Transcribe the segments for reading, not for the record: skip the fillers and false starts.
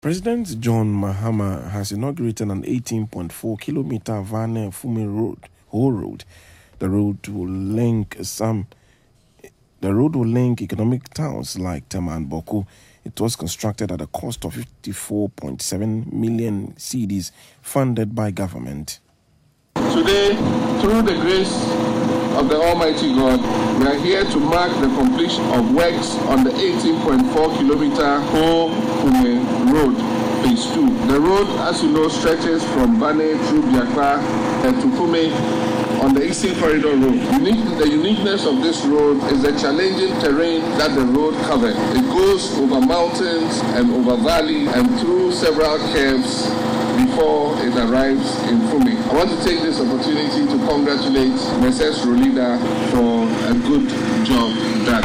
President John Mahama has inaugurated an 18.4-kilometer Vane-Fume Whole Road. The road will link economic towns like Tema and Boku. It was constructed at a cost of 54.7 million cedis, funded by government. Today, through the grace of the Almighty God, we are here to mark the completion of works on the 18.4-kilometer Ho-Fume Road, Phase 2. The road, as you know, stretches from Bane through Biakwa to Fume on the Eastern Corridor Road. The uniqueness of this road is the challenging terrain that the road covers. It goes over mountains and over valleys and through several curves before it arrives in Fume. I want to take this opportunity to congratulate Mrs. Rolida for a good job done.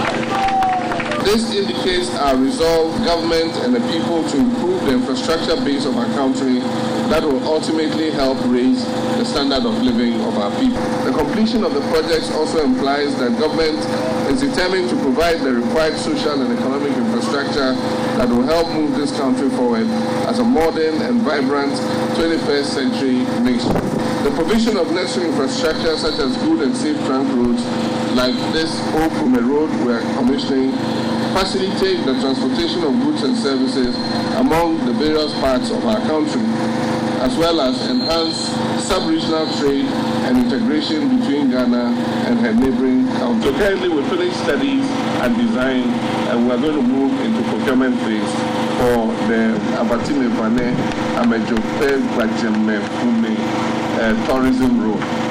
This indicates our resolve, government and the people, to improve the infrastructure base of our country that will ultimately help raise the standard of living of our people. The completion of the projects also implies that government is determined to provide the required social and economic infrastructure that will help move this country forward as a modern and vibrant 21st century nation. The provision of necessary infrastructure such as good and safe trunk roads like this Ho-Fume Road we are commissioning facilitate the transportation of goods and services among the various parts of our country, as well as enhance sub-regional trade and integration between Ghana and her neighboring countries. So currently we finished studies and design, and we are going to move into procurement phase for the Abatime Vane Amejope Gbajeme Fume tourism road.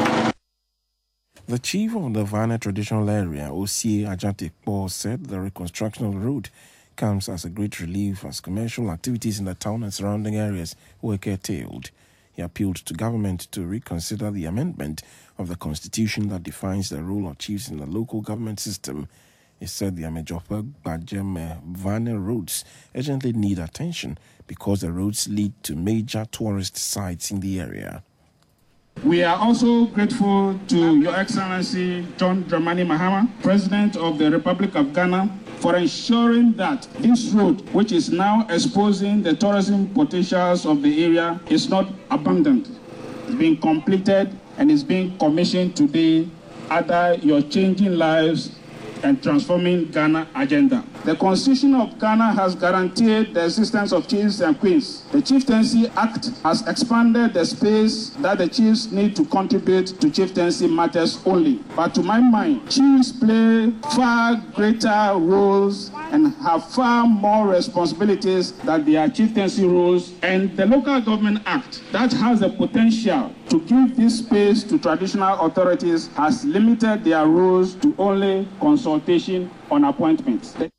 The chief of the Vane traditional area, Osie Ajatekpo, said the reconstruction of the road comes as a great relief as commercial activities in the town and surrounding areas were curtailed. He appealed to government to reconsider the amendment of the constitution that defines the role of chiefs in the local government system. He said the Amejope Gbajeme Vane roads urgently need attention because the roads lead to major tourist sites in the area. We are also grateful to Your Excellency John Dramani Mahama, President of the Republic of Ghana, for ensuring that this road, which is now exposing the tourism potentials of the area, is not abandoned. It's being completed and is being commissioned today under your changing lives and transforming Ghana agenda. The Constitution of Ghana has guaranteed the existence of chiefs and queens. The Chieftaincy Act has expanded the space that the chiefs need to contribute to chieftaincy matters only. But to my mind, chiefs play far greater roles and have far more responsibilities than their chieftaincy roles. And the Local Government Act, that has the potential to give this space to traditional authorities, has limited their roles to only consultation on appointments.